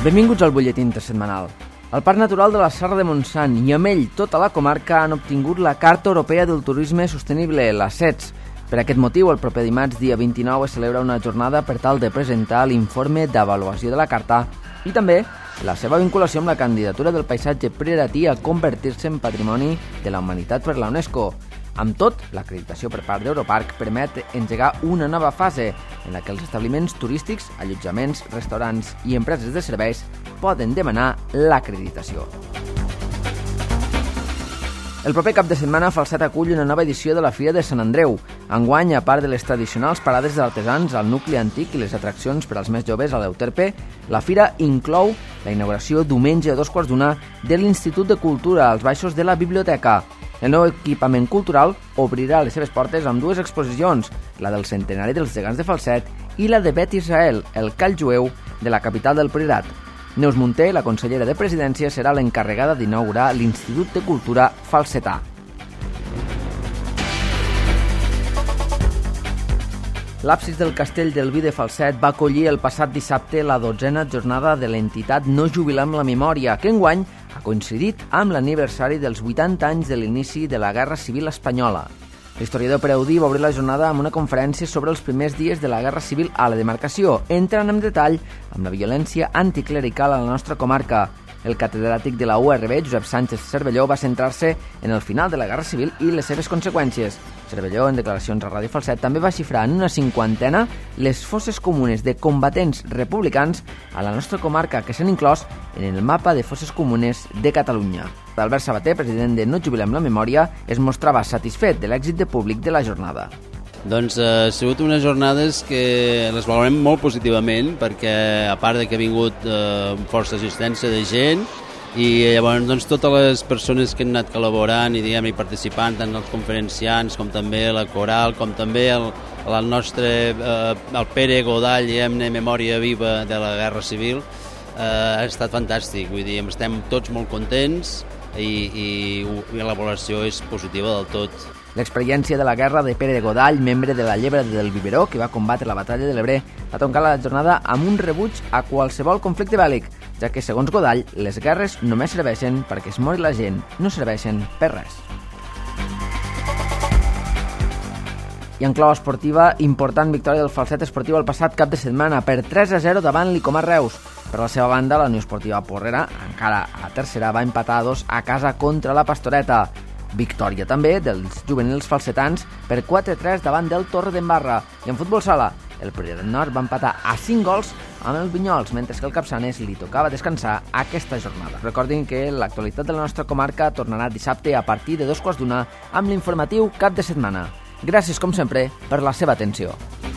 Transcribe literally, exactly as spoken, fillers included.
Benvinguts al butlletí intersetmanal. El Parc Natural de la Serra de Montsant i amb ell tota la comarca han obtingut la Carta Europea del Turisme Sostenible, la C E T S. Per aquest motiu, el proper dimarts, dia vint-i-nou, es celebra una jornada per tal de presentar l'informe d'avaluació de la carta i també la seva vinculació amb la candidatura del paisatge prioritari a convertir-se en Patrimoni de la Humanitat per la UNESCO. Amb tot, l'acreditació per part d'Europarc permet engegar una nova fase en la que els establiments turístics, allotjaments, restaurants i empreses de serveis poden demanar l'acreditació. El proper cap de setmana, Falset acull una nova edició de la Fira de Sant Andreu. Enguany, a part de les tradicionals parades d'artesans al nucli antic i les atraccions per als més joves a l'Euterpe, la fira inclou la inauguració diumenge a dos quarts d'una de l'Institut de Cultura als baixos de la biblioteca. El nou equipament cultural obrirà les seves portes amb dues exposicions, la del centenari dels gegants de Falset i la de Bet Israel, el call jueu de la capital del Priorat. Neus Munté, la consellera de Presidència, serà l'encarregada d'inaugurar l'Institut de Cultura Falsetà. L'absis del Castell del Vi de Falset va acollir el passat dissabte la dotzena jornada de l'entitat No Jubilem la Memòria, que enguany ha coincidit amb l'aniversari dels vuitanta anys de l'inici de la Guerra Civil Espanyola. L'historiador Pere Udí va obrir la jornada amb una conferència sobre els primers dies de la Guerra Civil a la demarcació, entrant en detall amb la violència anticlerical a la nostra comarca. El catedràtic de la U R B, Josep Sánchez Cervelló, va centrar-se en el final de la Guerra Civil i les seves conseqüències. Cervelló, en declaracions a Ràdio Falset, també va xifrar en una cinquantena les fosses comunes de combatents republicans a la nostra comarca que s'han inclòs en el mapa de fosses comunes de Catalunya. Albert Sabater, president de No Jubilem la Memòria, es mostrava satisfet de l'èxit de públic de la jornada. Doncs eh, ha sigut unes jornades que les valorem molt positivament perquè a part de que ha vingut eh, força assistència de gent i llavors doncs, totes les persones que han anat col·laborant i diguem, i participant, tant els conferenciants com també la coral, com també el, el nostre eh, el Pere Godall, diguem-ne, memòria viva de la Guerra Civil, eh, ha estat fantàstic, vull dir, estem tots molt contents i, i, i la valoració és positiva del tot. L'experiència de la guerra de Pere Godall, membre de la Llebre del Biberó, que va combatre la batalla de l'Ebre, va toncar la jornada amb un rebuig a qualsevol conflicte bèl·lic, ja que, segons Godall, les guerres només serveixen perquè es mori la gent, no serveixen per res. I en clau esportiva, important victòria del Falset Esportiu el passat cap de setmana per tres a zero davant l'Icomà Reus. Per la seva banda, la Unió Esportiva Porrera, encara a tercera, va empatar a dos a casa contra la Pastoreta. Victòria també dels juvenils falsetans per quatre a tres davant del Torredembarra. I en futbol sala, el Priorat Nord va empatar a cinc gols amb el Vinyols, mentre que el Capçanes li tocava descansar aquesta jornada. Recordin que l'actualitat de la nostra comarca tornarà dissabte a partir de dos quarts d'una amb l'informatiu cap de setmana. Gràcies, com sempre, per la seva atenció.